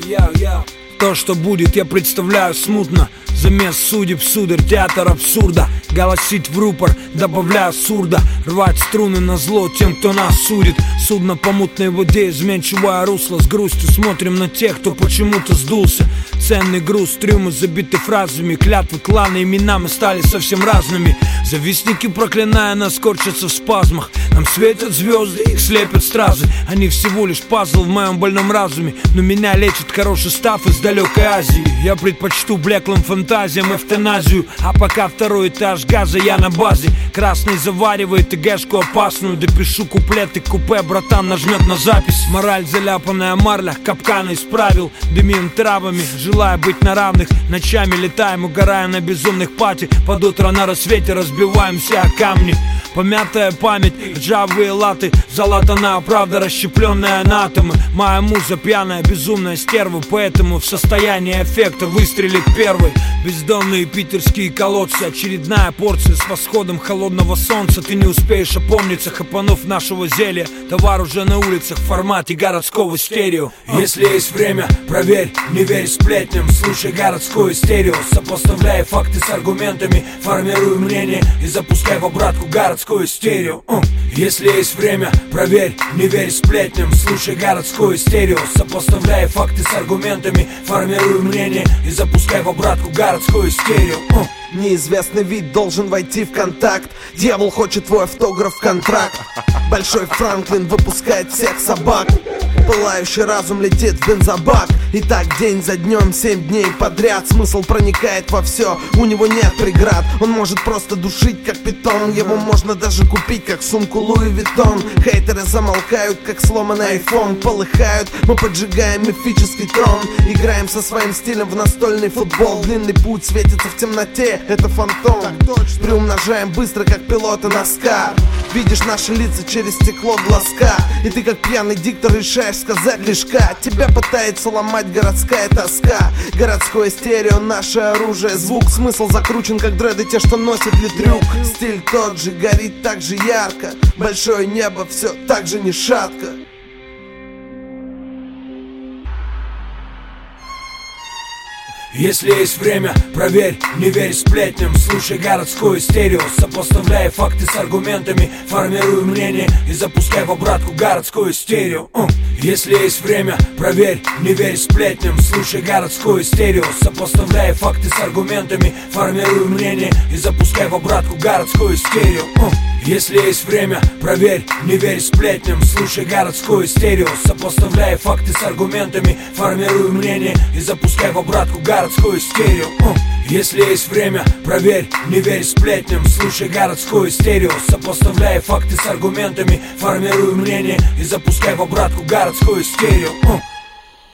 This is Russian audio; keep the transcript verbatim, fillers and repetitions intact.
То, что будет, я представляю смутно. Замес судеб, сударь, театр абсурда. Голосить в рупор, добавляя сурда. Рвать струны на зло тем, кто нас судит. Судно по мутной воде, изменчивое русло. С грустью смотрим на тех, кто почему-то сдулся. Ценный груз, трюмы забиты фразами. Клятвы, кланы, имена мы стали совсем разными. Завистники, проклиная нас, корчатся в спазмах. Нам светят звезды, их слепят стразы. Они всего лишь пазл в моем больном разуме. Но меня лечит хороший став из далекой Азии. Я предпочту блеклым фантазиям эвтаназию. А пока второй этаж газа, я на базе. Красный заваривает ИГшку опасную. Допишу куплеты, купе, братан нажмет на запись. Мораль, заляпанная марля, капканы исправил. Дымим травами, желая быть на равных. Ночами летаем, угорая на безумных пати. Под утро на рассвете разбиваемся о камни. Помятая память, ржавые латы. Залатанная правда, расщепленная на атомы. Моя муза пьяная, безумная стерва. Поэтому в состоянии эффекта выстрелит первый. Бездонные питерские колодцы. Очередная порция с восходом холодного солнца. Ты не успеешь опомниться, хапанув нашего зелья. Товар уже на улицах в формате городского стерео. Если есть время, проверь, не верь сплетням. Слушай городское стерео. Сопоставляй факты с аргументами. Формируй мнение и запускай в обратку городское стерео. Если есть время, проверь, не верь сплетням. Слушай городское стерео. Сопоставляй факты с аргументами. Формируй мнение и запускай в обратку городское стерео. Неизвестный вид должен войти в контакт. Дьявол хочет твой автограф в контракт. Большой Франклин выпускает всех собак. Пылающий разум летит в бензобак. И так день за днем, семь дней подряд. Смысл проникает во все, у него нет преград. Он может просто душить, как питон. Его можно даже купить, как сумку Луи Виттон. Хейтеры замолкают, как сломанный айфон. Полыхают, мы поджигаем мифический трон. Играем со своим стилем в настольный футбол. Длинный путь светится в темноте, это фантом. Приумножаем быстро, как пилоты носка. Видишь наши лица через стекло глазка. И ты как пьяный диктор решаешь сказать лишь «ка». Тебя пытается ломать городская тоска. Городское стерео, наше оружие. Звук, смысл закручен, как дреды, те, что носят литрюк. Стиль тот же, горит так же ярко. Большое небо, все так же не шатко. Если есть время, проверь, не верь сплетням. Слушай городское стерео. Сопоставляй факты с аргументами. Формируй мнение и запускай в обратку городское стерео. Если есть время, проверь, не верь сплетням. Слушай городское стерео. Сопоставляй факты с аргументами. Формируй мнение и запускай в обратку городское стерео. Если есть время, проверь, не верь сплетням. Слушай городское стерео. Сопоставляй факты с аргументами. Формируй мнение и запускай в обратку городское стерео. Если есть время, проверь, не верь сплетням. Слушай городское стерео. Сопоставляй факты с аргументами. Формируй мнение и запускай в обратку городское стерео.